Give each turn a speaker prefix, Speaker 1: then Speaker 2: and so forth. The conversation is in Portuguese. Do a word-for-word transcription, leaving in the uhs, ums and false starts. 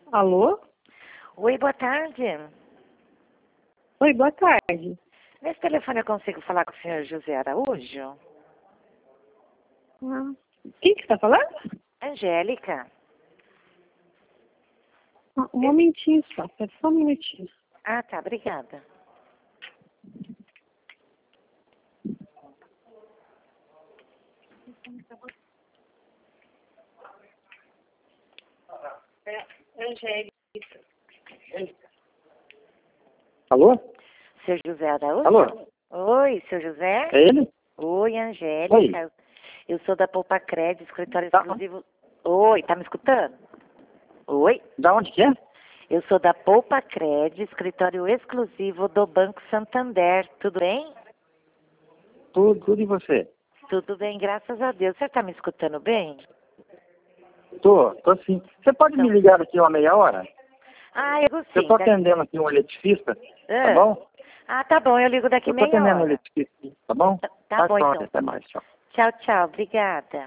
Speaker 1: Alô?
Speaker 2: Oi, boa tarde.
Speaker 1: Oi, boa tarde.
Speaker 2: Nesse telefone eu consigo falar com o senhor José Araújo?
Speaker 1: Ah, quem que está falando?
Speaker 2: Angélica.
Speaker 1: Ah, um momentinho só, espera só um minutinho.
Speaker 2: Ah, tá, obrigada.
Speaker 1: É, Angélica.
Speaker 3: Alô?
Speaker 2: Seu José Araújo?
Speaker 3: Alô?
Speaker 2: Oi, seu José?
Speaker 3: É ele?
Speaker 2: Oi, Angélica.
Speaker 3: Oi.
Speaker 2: Eu sou da Poupa Crédito, escritório
Speaker 3: Tá.
Speaker 2: exclusivo. Oi, tá me escutando? Oi?
Speaker 3: Da onde que é?
Speaker 2: Eu sou da Poupa Crédito, escritório exclusivo do Banco Santander. Tudo bem?
Speaker 3: Tudo, tudo e você?
Speaker 2: Tudo bem, graças a Deus. Você tá me escutando bem?
Speaker 3: Tô, tô sim. Você pode
Speaker 2: Então-
Speaker 3: me ligar daqui uma meia hora?
Speaker 2: Ah, eu
Speaker 3: Eu
Speaker 2: sim.
Speaker 3: tô
Speaker 2: daqui-
Speaker 3: atendendo aqui um eletricista, tá
Speaker 2: Ah.
Speaker 3: bom?
Speaker 2: Ah, tá bom, eu ligo daqui
Speaker 3: Eu tô
Speaker 2: meia
Speaker 3: atendendo um
Speaker 2: hora.
Speaker 3: eletricista, tá bom?
Speaker 2: Tá, tá bom,
Speaker 3: Tá,
Speaker 2: então.
Speaker 3: até mais, tchau.
Speaker 2: Tchau, tchau. Obrigada.